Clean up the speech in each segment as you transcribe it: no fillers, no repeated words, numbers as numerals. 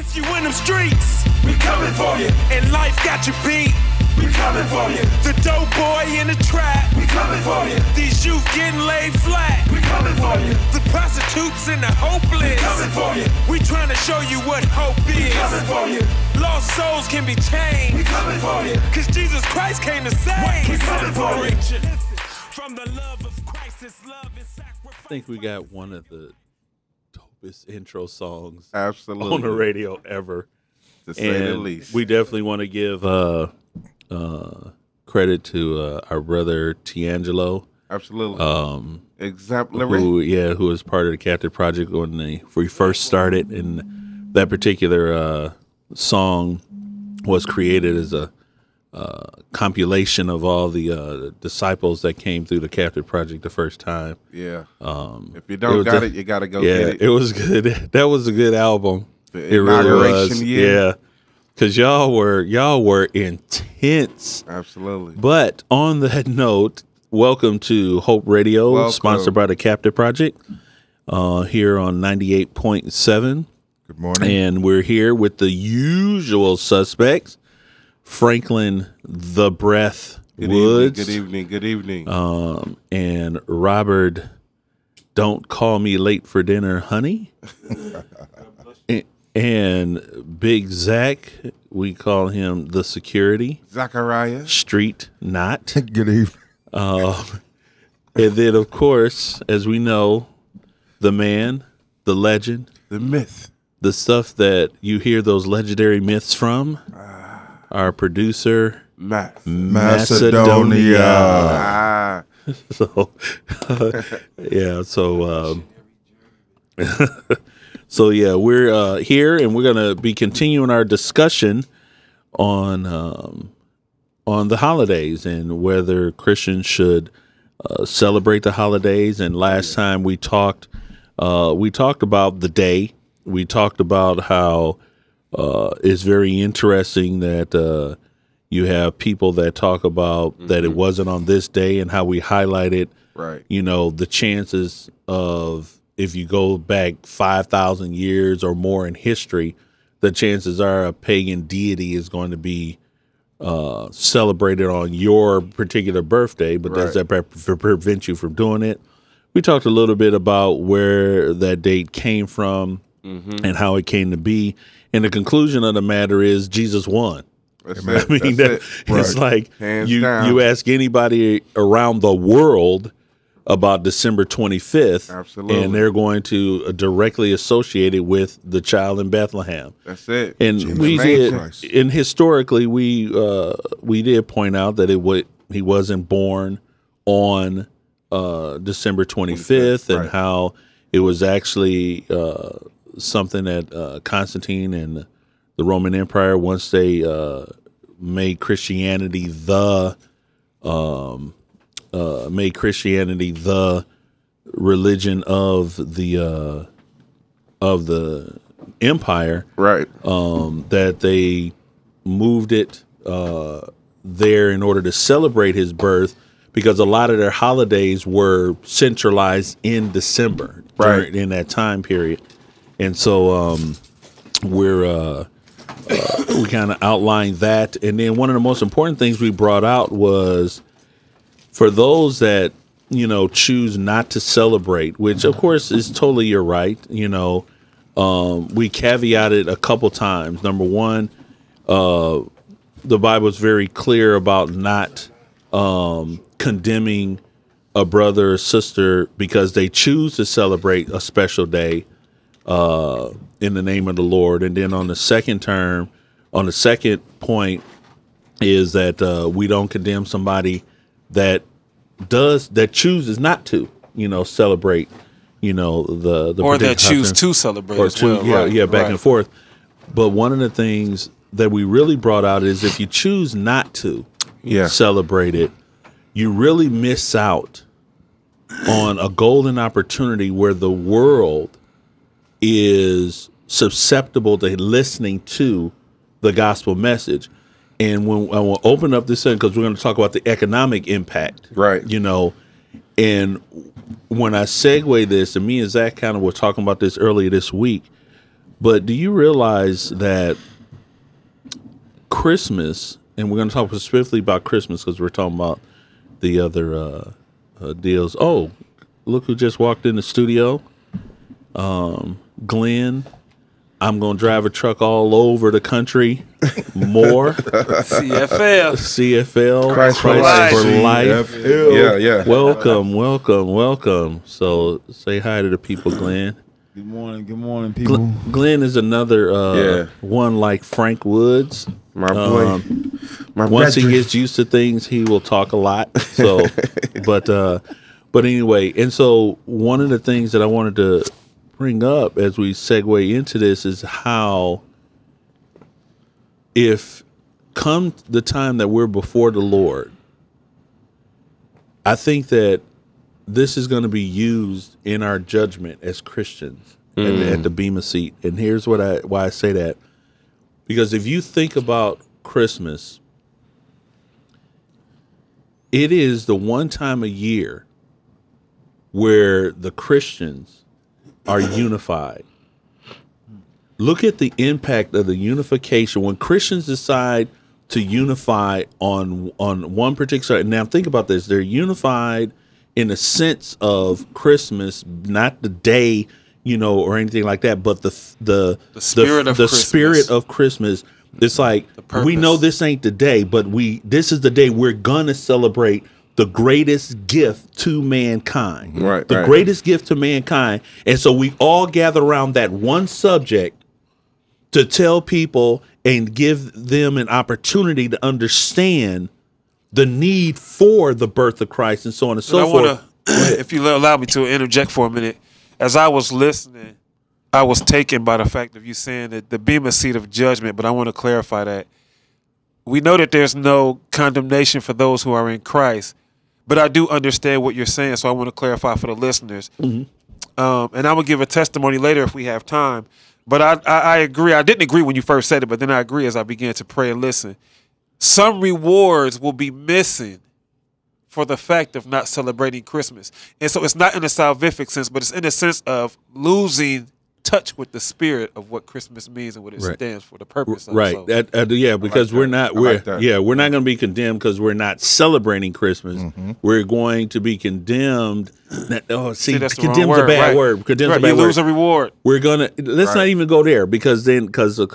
If you in them streets, we coming for you. And life got you beat, we coming for you. The dope boy in the trap, we coming for you. These youth getting laid flat, we coming for you. The prostitutes and the hopeless, we coming for you. We trying to show you what hope is. We coming for you. Lost souls can be changed, we coming for you. Cause Jesus Christ came to save. We coming for you. From the love of Christ, His love is sacrifice. I think we got one of the dopest intro songs absolutely on the radio ever, to say the least. We definitely want to give credit to our brother Tiangelo. Absolutely. Exemplary. Who was part of the Captive Project when we first started, and that particular song was created as a compilation of all the disciples that came through the Captive Project the first time. Yeah. If you don't got it, you got to go get it. It was good. That was a good album. The inauguration really was. year. Yeah. Because y'all were intense. Absolutely. But on that note, welcome to Hope Radio, sponsored by the Captive Project, here on 98.7. Good morning. And we're here with the usual suspects, Franklin the Breath Woods. Good evening. And Robert, don't call me late for dinner, honey. And Big Zach, we call him the security. Zachariah. Street Knot. Good evening. And then, of course, as we know, the man, the legend, the myth, the stuff that you hear those legendary myths from, our producer, Macedonia. So, So yeah, we're here, and we're gonna be continuing our discussion on the holidays and whether Christians should celebrate the holidays. And last time we talked about the day. We talked about how it's very interesting that you have people that talk about that it wasn't on this day, and how we highlighted, right? The chances of, if you go back 5,000 years or more in history, the chances are a pagan deity is going to be celebrated on your particular birthday, but does that prevent you from doing it? We talked a little bit about where that date came from and how it came to be. And the conclusion of the matter is Jesus won. It's like you ask anybody around the world about December 25th, absolutely, and they're going to directly associate it with the child in Bethlehem. That's it. And historically we did point out that he wasn't born on December 25th, and how it was actually something that Constantine and the Roman Empire, once they made Christianity the religion of the empire, right? That they moved it there in order to celebrate his birth, because a lot of their holidays were centralized in December, in that time period. And so we kind of outlined that. And then one of the most important things we brought out was, for those that, choose not to celebrate, which of course is totally your right, we caveated a couple times. Number one, the Bible is very clear about not condemning a brother or sister because they choose to celebrate a special day in the name of the Lord. And then on the second point is that we don't condemn somebody that chooses not to, celebrate, the or that choose to celebrate, back and forth. But one of the things that we really brought out is, if you choose not to celebrate it, you really miss out on a golden opportunity where the world is susceptible to listening to the gospel message. And when I will open up this thing, because we're going to talk about the economic impact, right? And when I segue this, and me and Zach kind of were talking about this earlier this week, But do you realize that Christmas, and we're going to talk specifically about Christmas because we're talking about the other deals. Oh, look who just walked in the studio. Glenn. I'm going to drive a truck all over the country more. CFL. Christ for life. CFL. Yeah. Welcome. So say hi to the people, Glenn. Good morning, people. Glenn is another one like Frank Woods. My boy. Once he gets used to things, he will talk a lot. So, but anyway, and so one of the things that I wanted to bring up as we segue into this is how, if come the time that we're before the Lord, I think that this is going to be used in our judgment as Christians at the Bema seat. And here's why I say that. Because if you think about Christmas, it is the one time a year where the Christians are unified. Look at the impact of the unification when Christians decide to unify on one particular. Now think about this: they're unified in the sense of Christmas, not the day, or anything like that, but the spirit of Christmas. It's like we know this ain't the day, but this is the day we're gonna celebrate the greatest gift to mankind. Right. The greatest gift to mankind. And so we all gather around that one subject to tell people and give them an opportunity to understand the need for the birth of Christ and so on and so forth. If you allow me to interject for a minute, as I was listening, I was taken by the fact of you saying that the Bema seat of judgment, but I want to clarify that. We know that there's no condemnation for those who are in Christ, but I do understand what you're saying, so I want to clarify for the listeners. Mm-hmm. And I'm going to give a testimony later if we have time. But I agree. I didn't agree when you first said it, but then I agree as I began to pray and listen. Some rewards will be missing for the fact of not celebrating Christmas. And so it's not in a salvific sense, but it's in a sense of losing touch with the spirit of what Christmas means and what it stands for, the purpose of it. Right. So, because we're not going to be condemned because we're not celebrating Christmas. Mm-hmm. We're going to be condemned. Condemned's a bad word. Condemned's a bad word. You lose a reward. We're going to let's not even go there because there's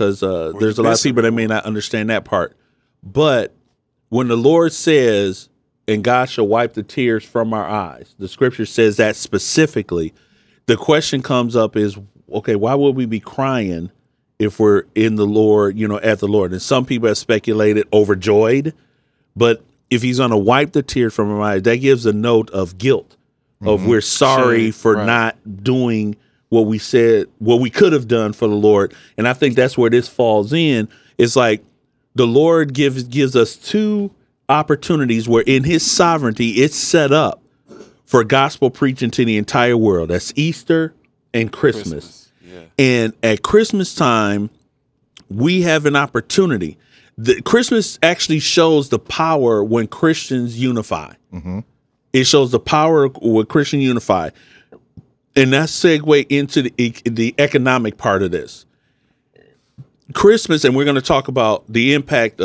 a lot of people that may not understand that part. But when the Lord says, "And God shall wipe the tears from our eyes," the scripture says that specifically. The question comes up is, okay, why would we be crying if we're in the Lord, at the Lord? And some people have speculated overjoyed, but if he's going to wipe the tears from our eyes, that gives a note of guilt, of we're sorry for not doing what we said, what we could have done for the Lord. And I think that's where this falls in. It's like the Lord gives us two opportunities where in his sovereignty, it's set up for gospel preaching to the entire world. That's Easter and Christmas. Yeah. And at Christmas time, we have an opportunity. Christmas actually shows the power when Christians unify. Mm-hmm. It shows the power when Christians unify. And that segue into the economic part of this. Christmas, and we're going to talk about the impact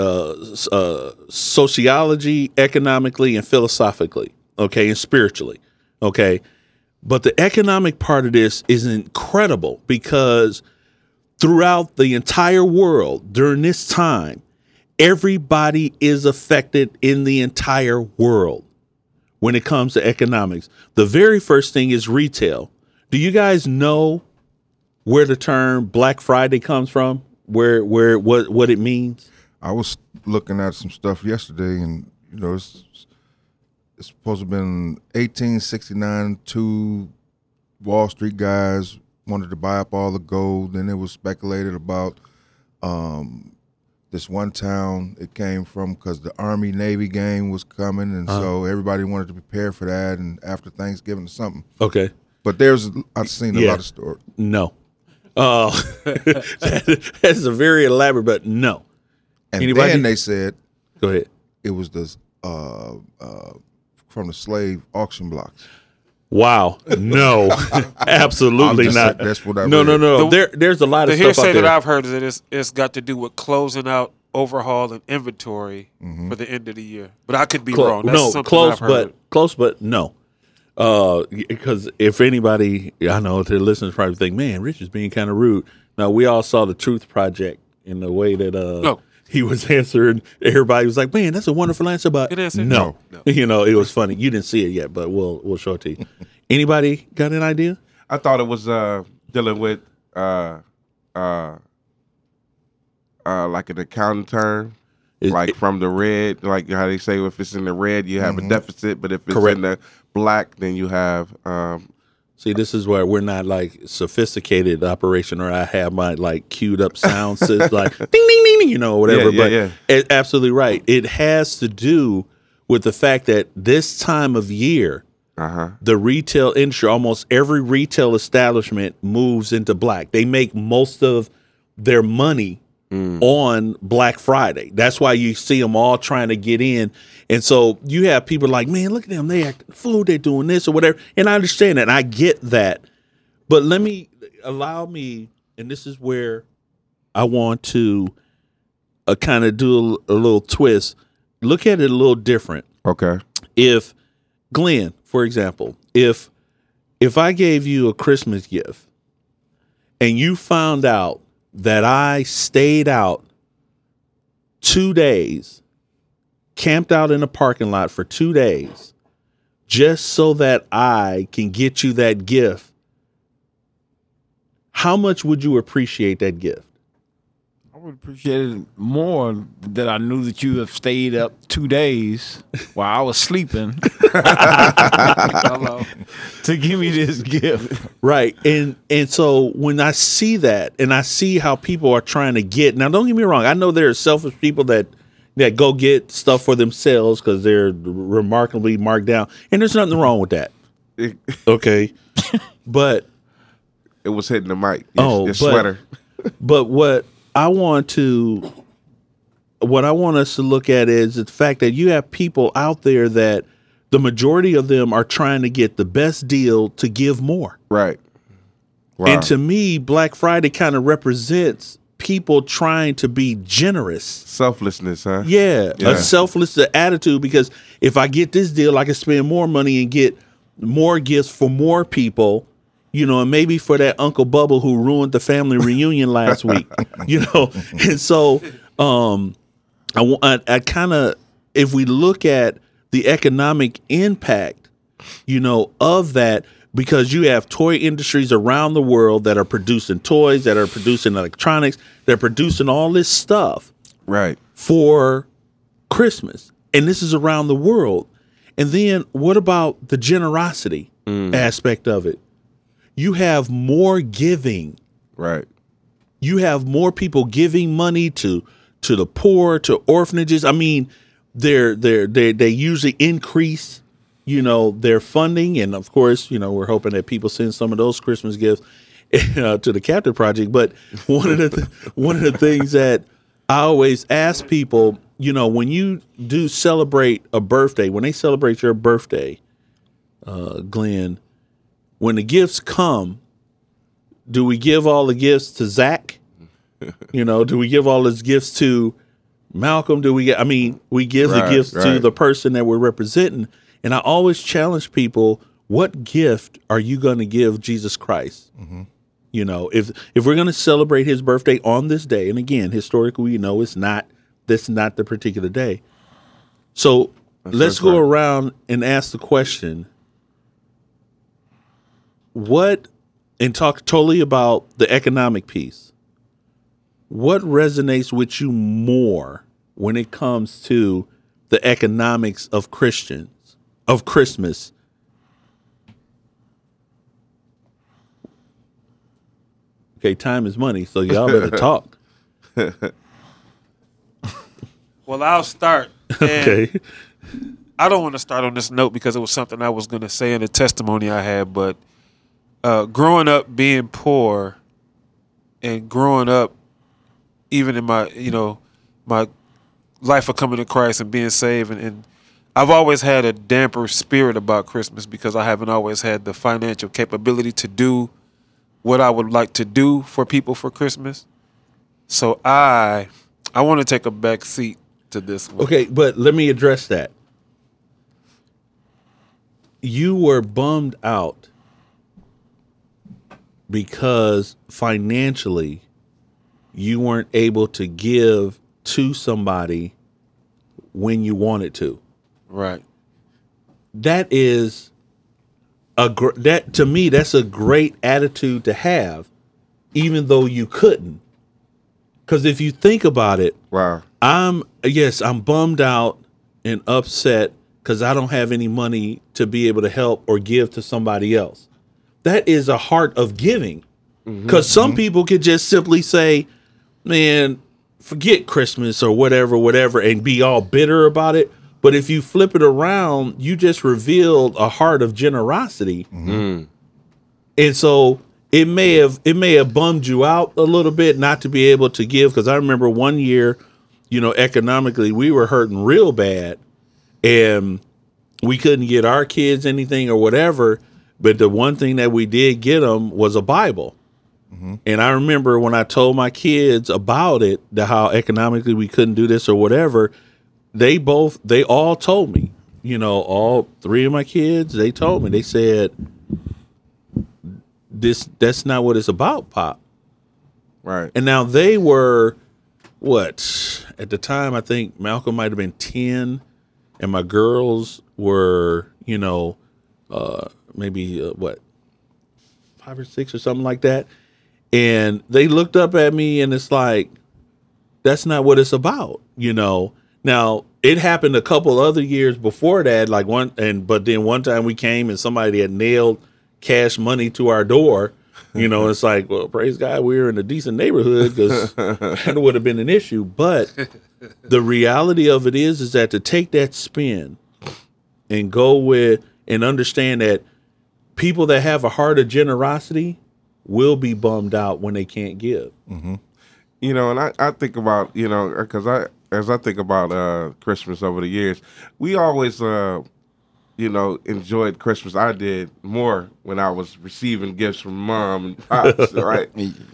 sociology, economically, and philosophically, okay, and spiritually, okay? But the economic part of this is incredible because throughout the entire world during this time, everybody is affected in the entire world when it comes to economics. The very first thing is retail. Do you guys know where the term Black Friday comes from? What it means? I was looking at some stuff yesterday, and it's supposed to have been 1869. Two Wall Street guys wanted to buy up all the gold. Then it was speculated about this one town it came from because the Army-Navy game was coming, and so everybody wanted to prepare for that. And after Thanksgiving or something. Okay. But I've seen a lot of stories. No. That's a very elaborate, but no. And then they said, "Go ahead." It was the from the slave auction blocks. Wow. No. Absolutely I'm just not. saying, that's what I no, read. no. There's a lot The of stuff hearsay out that there. I've heard is that it's got to do with closing out, overhaul, and inventory for the end of the year. But I could be wrong. That's no, something close, I've heard. but no. Because if anybody, I know the listeners probably think, man, Rich is being kind of rude. Now, we all saw the Truth Project in the way that he was answering. Everybody was like, man, that's a wonderful answer. But Good answer? no. No. You know, it was funny. You didn't see it yet, but we'll show it to you. Anybody got an idea? I thought it was dealing with like an accounting term. Like from the red, like how they say if it's in the red, you have a deficit, but if it's Correct. in the black, then you have See, this is where we're not like sophisticated operation, or I have my like queued up sound system, like ding, ding, ding, ding, you know, whatever. Yeah. It's absolutely right. It has to do with the fact that this time of year, the retail industry, almost every retail establishment moves into black. They make most of their money on Black Friday. That's why you see them all trying to get in. And so you have people like, man, look at them. They act food. They're doing this or whatever. And I understand that. And I get that. But allow me, and this is where I want to kind of do a little twist. Look at it a little different. okay. If Glenn, for example, if I gave you a Christmas gift and you found out that I stayed out 2 days, camped out in a parking lot for 2 days, just so that I can get you that gift, how much would you appreciate that gift? I would appreciate it more that I knew that you have stayed up 2 days while I was sleeping to give me this gift. Right. And so when I see that and I see how people are trying to get, now don't get me wrong, I know there are selfish people that go get stuff for themselves because they're remarkably marked down. And there's nothing wrong with that. Okay. But It was hitting the mic. Your sweater. But what I want us to look at is the fact that you have people out there that the majority of them are trying to get the best deal to give more. Right. Wow. And to me, Black Friday kind of represents people trying to be generous. Selflessness, huh? Yeah, Yeah. a selfless attitude, because if I get this deal, I can spend more money and get more gifts for more people, you know, and maybe for that Uncle Bubba who ruined the family reunion last week, you know. And so I kind of, if we look at the economic impact, you know, of that, because you have toy industries around the world that are producing toys, that are producing electronics, they're producing all this stuff Right. for Christmas. And this is around the world. And then what about the generosity aspect of it? You have more giving. Right. You have more people giving money to the poor, to orphanages. I mean, they usually increase, you know, their funding, and of course, you know, we're hoping that people send some of those Christmas gifts to the Captain Project. But one of the things that I always ask people, you know, when you do celebrate a birthday, when they celebrate your birthday, Glenn, when the gifts come, do we give all the gifts to Zach? You know, do we give all his gifts to Malcolm? We give the gifts to the person that we're representing. And I always challenge people, what gift are you going to give Jesus Christ? Mm-hmm. You know, if we're going to celebrate his birthday on this day, and again, historically, you know, this is not the particular day. So let's go around and ask the question, and talk totally about the economic piece. What resonates with you more when it comes to the economics of Christmas? Okay, time is money, so y'all better talk. Well, I'll start. And Okay. I don't want to start on this note because it was something I was going to say in a testimony I had, but growing up being poor and growing up even in my, you know, my life of coming to Christ and being saved, and I've always had a damper spirit about Christmas because I haven't always had the financial capability to do what I would like to do for people for Christmas. So I want to take a back seat to this one. Okay, but let me address that. You were bummed out because financially you weren't able to give to somebody when you wanted to. Right. That is that to me, that's a great attitude to have, even though you couldn't. Because if you think about it, Wow. I'm bummed out and upset because I don't have any money to be able to help or give to somebody else. That is a heart of giving. Because some people could just simply say, man, forget Christmas or whatever, and be all bitter about it. But if you flip it around, you just revealed a heart of generosity. And so it may have bummed you out a little bit not to be able to give. Because I remember one year, economically, we were hurting real bad. And we couldn't get our kids anything or whatever. But the one thing that we did get them was a Bible. And I remember when I told my kids about it, how economically we couldn't do this or whatever, they all told me, all three of my kids, they told me, they said, that's not what it's about, Pop. Right. And now they were, at the time, I think Malcolm might have been 10 and my girls were, maybe 5 or 6 or something like that. And they looked up at me and it's like, that's not what it's about, Now, it happened a couple other years before that, but then one time we came and somebody had nailed cash money to our door. It's like, well, praise God, we're in a decent neighborhood because that would have been an issue. But the reality of it is that to take that spin and go with and understand that people that have a heart of generosity will be bummed out when they can't give. And I think about, because as I think about Christmas over the years, we always, enjoyed Christmas. I did more when I was receiving gifts from mom and pops, right?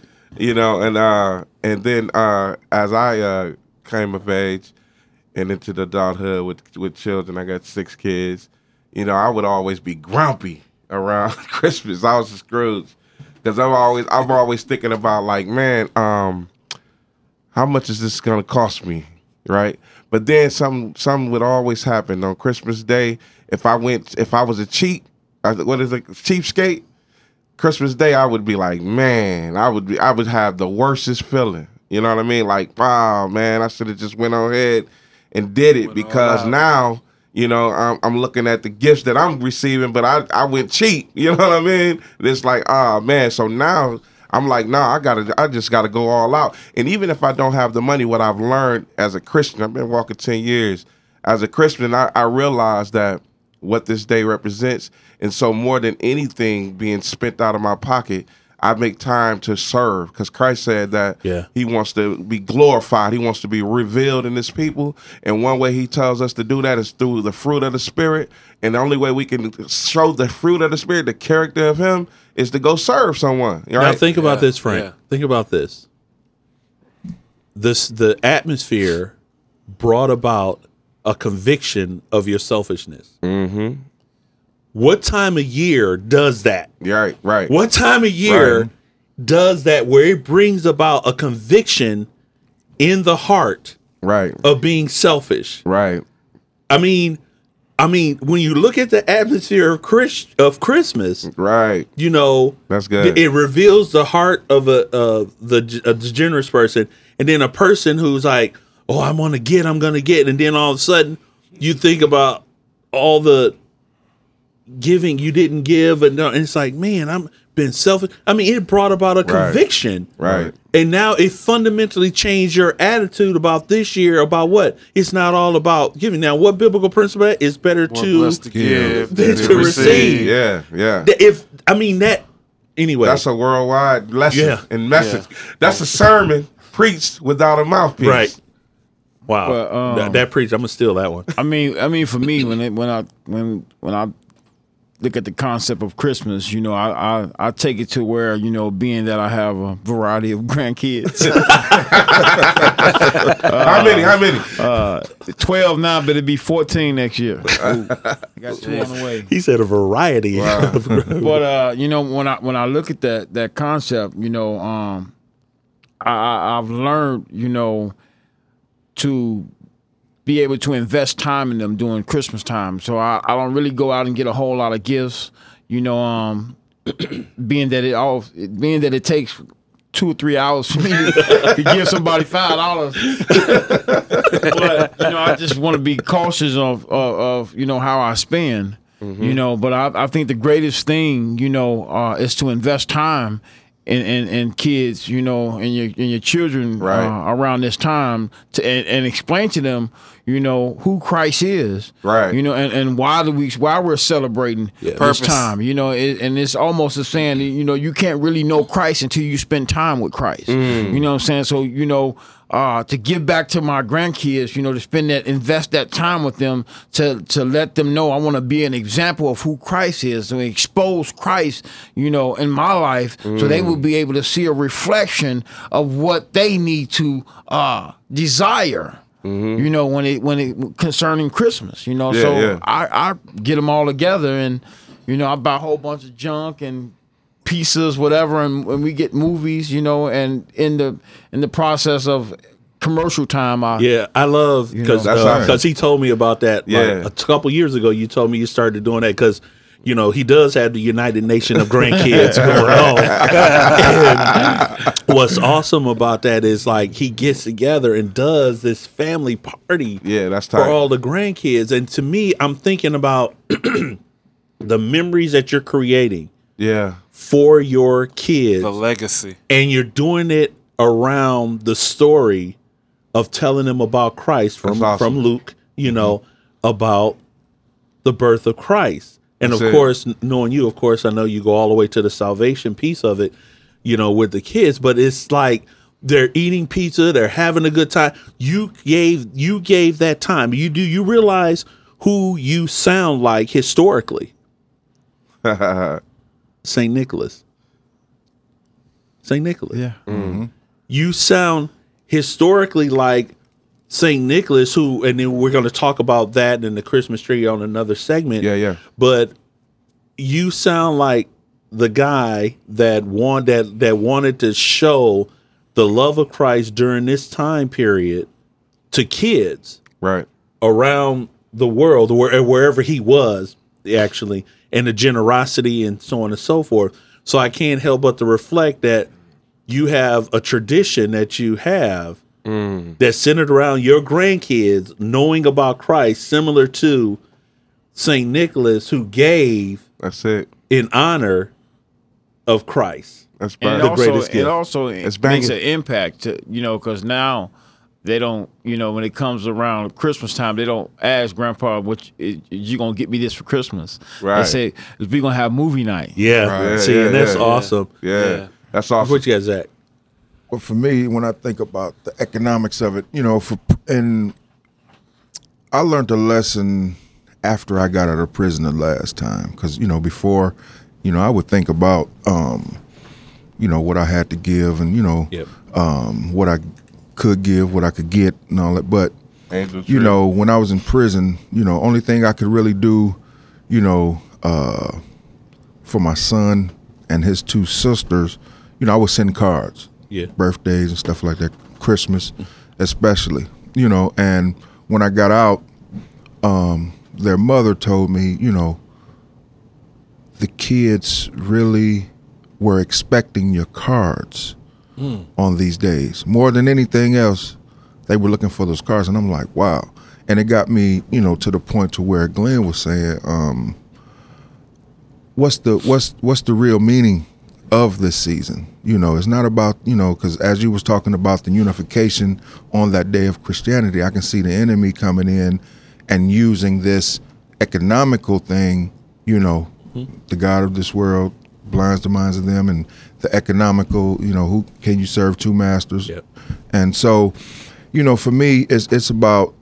And then as I came of age and into the adulthood with children, I got 6 kids. I would always be grumpy around Christmas. I was a Scrooge because I'm always thinking about like, man, how much is this gonna cost me, right? But then something would always happen on Christmas Day. If I was a cheapskate, Christmas Day I would be like, man, I would have the worstest feeling. You know what I mean? Like, wow, man, I should have just went on ahead and did it because now, I'm looking at the gifts that I'm receiving, but I went cheap. You know what I mean? It's like, man. So now I'm like, I just gotta go all out. And even if I don't have the money, what I've learned as a Christian, I've been walking 10 years. As a Christian, I realized that what this day represents. And so more than anything being spent out of my pocket, I make time to serve because Christ said that he wants to be glorified. He wants to be revealed in his people. And one way he tells us to do that is through the fruit of the Spirit. And the only way we can show the fruit of the Spirit, the character of him, is to go serve someone. Right? Now think about this, Frank. Yeah. Think about this. The atmosphere brought about a conviction of your selfishness. Mm-hmm. What time of year does that? Right. What time of year does that where it brings about a conviction in the heart of being selfish? Right. I mean, when you look at the atmosphere of Christmas, right? That's good. It reveals the heart of a generous person, and then a person who's like, "Oh, I'm gonna get," and then all of a sudden you think about all the giving you didn't give, and it's like, man, I'm been selfish. I mean, it brought about a conviction, right? And now it fundamentally changed your attitude about this year about what it's not all about giving. Now, what biblical principle is better to give than to receive? Yeah. Anyway, that's a worldwide lesson and message. That's a sermon preached without a mouthpiece, right? Wow. But, that preach, I'm gonna steal that one. I mean, for me, when I look at the concept of Christmas, you know, I take it to where, you know, being that I have a variety of grandkids. How many? 12 now, but it'd be 14 next year. I got 2 on the way. He said a variety. But you know, when I look at that concept, you know, I've learned, you know, to be able to invest time in them during Christmas time. So I don't really go out and get a whole lot of gifts, you know, being that it takes 2 or 3 hours for me to give somebody $5. But you know, I just want to be cautious of you know how I spend. You know, but I think the greatest thing, you know, is to invest time in kids, you know, and your children around this time and explain to them, you know, who Christ is, right? You know, and why we're celebrating this time, you know, and it's almost a saying, you know, you can't really know Christ until you spend time with Christ. You know what I'm saying? So, you know, to give back to my grandkids, you know, to invest that time with them, to let them know I want to be an example of who Christ is, to expose Christ, you know, in my life, so they will be able to see a reflection of what they need to desire. You know, when it concerning Christmas, you know, I get them all together, and you know, I buy a whole bunch of junk and pieces, whatever, and when we get movies, you know, and in the process of commercial time, I love because he told me about that like a couple years ago. You told me you started doing that because, you know, he does have the United Nation of grandkids going on. And what's awesome about that is like he gets together and does this family party that's tight. For all the grandkids. And to me, I'm thinking about the memories that you're creating for your kids. The legacy. And you're doing it around the story of telling them about Christ from Luke, you know, about the birth of Christ. And of course, knowing you, of course, I know you go all the way to the salvation piece of it, you know, with the kids. But it's like they're eating pizza, they're having a good time. You gave that time. You realize who you sound like historically? St. Nicholas. St. Nicholas. Yeah. Mm-hmm. You sound historically like St. Nicholas, who, and then we're going to talk about that in the Christmas tree on another segment. Yeah. But you sound like the guy that wanted to show the love of Christ during this time period to kids, right, around the world, wherever he was, actually, and the generosity and so on and so forth. So I can't help but to reflect that you have a tradition that you have that's centered around your grandkids knowing about Christ, similar to St. Nicholas, who gave in honor of Christ. That's the greatest gift. It also makes an impact, you know, because now they don't, you know, when it comes around Christmas time, they don't ask Grandpa, you going to get me this for Christmas? Right. They say, we're going to have movie night. Yeah. See, and that's awesome. Yeah. That's awesome. What you guys at? Well, for me, when I think about the economics of it, you know, and I learned a lesson after I got out of prison the last time, because, you know, before, you know, I would think about, you know, what I had to give and, you know, what I could give, what I could get and all that. But, you know, when I was in prison, you know, only thing I could really do, you know, for my son and his 2 sisters, you know, I would send cards. Birthdays and stuff like that, Christmas especially, you know. And when I got out, their mother told me, you know, the kids really were expecting your cards on these days. More than anything else, they were looking for those cards. And I'm like, wow. And it got me, you know, to the point to where Glenn was saying, what's the real meaning of this season? You know, it's not about, you know, because as you was talking about the unification on that day of Christianity, I can see the enemy coming in and using this economical thing, you know, the God of this world blinds the minds of them, and the economical, you know, who can you serve 2 masters? And so, you know, for me, it's about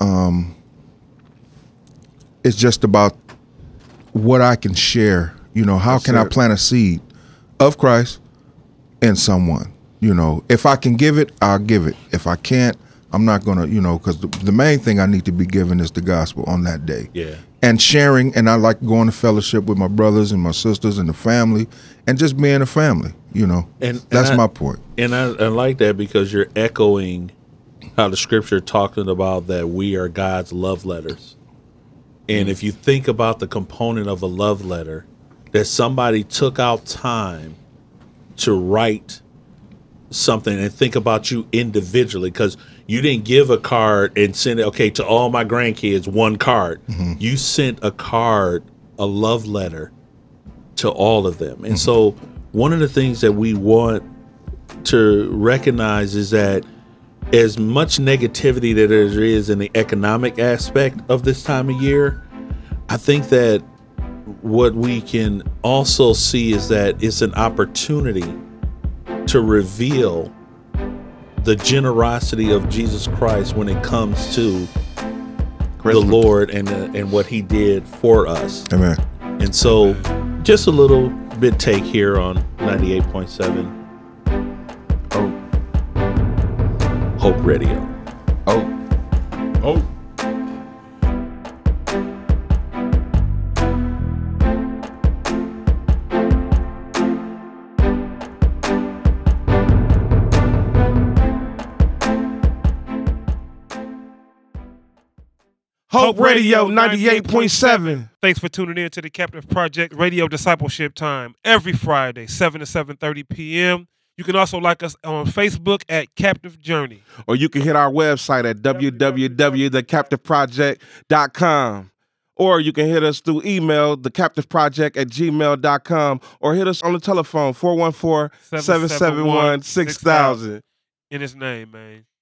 it's just about what I can share. You know, how can I plant a seed of Christ in someone? You know, if I can give it, I'll give it. If I can't, I'm not gonna. You know, because the main thing I need to be given is the gospel on that day. Yeah. And sharing, and I like going to fellowship with my brothers and my sisters and the family, and just being a family. You know, And that's I- my point. And I like that because you're echoing how the scripture talking about that we are God's love letters. And if you think about the component of a love letter, that somebody took out time to write something and think about you individually, because you didn't give a card and send it, okay, to all my grandkids, one card. You sent a card, a love letter to all of them. And so one of the things that we want to recognize is that as much negativity that there is in the economic aspect of this time of year, I think that what we can also see is that it's an opportunity to reveal the generosity of Jesus Christ when it comes to the Lord and what he did for us. Amen. And so just a little bit take here on 98.7 Hope Radio. Oh, Hope Radio 98.7. Thanks for tuning in to the Captive Project Radio Discipleship Time every Friday, 7 to 7:30 p.m. You can also like us on Facebook at Captive Journey. Or you can hit our website at www.thecaptiveproject.com. Or you can hit us through email, thecaptiveproject@gmail.com, or hit us on the telephone, 414-771-6000. In his name, man.